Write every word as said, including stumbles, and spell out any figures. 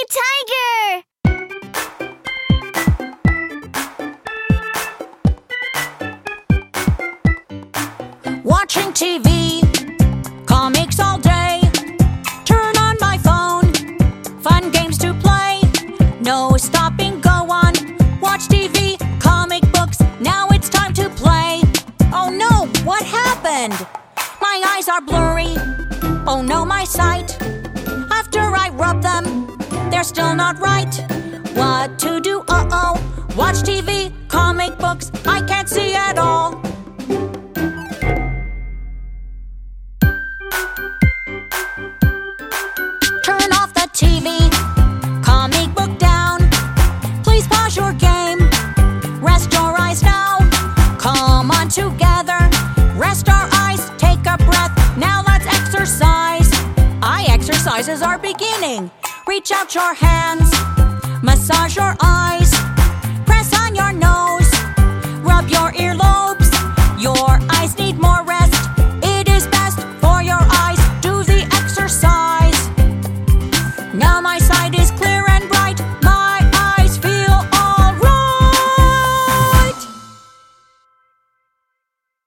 Tiger! Watching T V, comics all day. Turn on my phone, fun games to play. No stopping, go on. Watch T V, comic books, now it's time to play. Oh no, what happened? My eyes are blurry. Oh no, my sight. After I rub them, they're still not right. What to do? Uh-oh. Watch T V, comic books, I can't see at all. Turn off the T V, comic book down. Please pause your game, rest your eyes now. Come on together, rest our eyes, take a breath. Now let's exercise. Eye exercises are beginning. Reach out your hands, massage your eyes.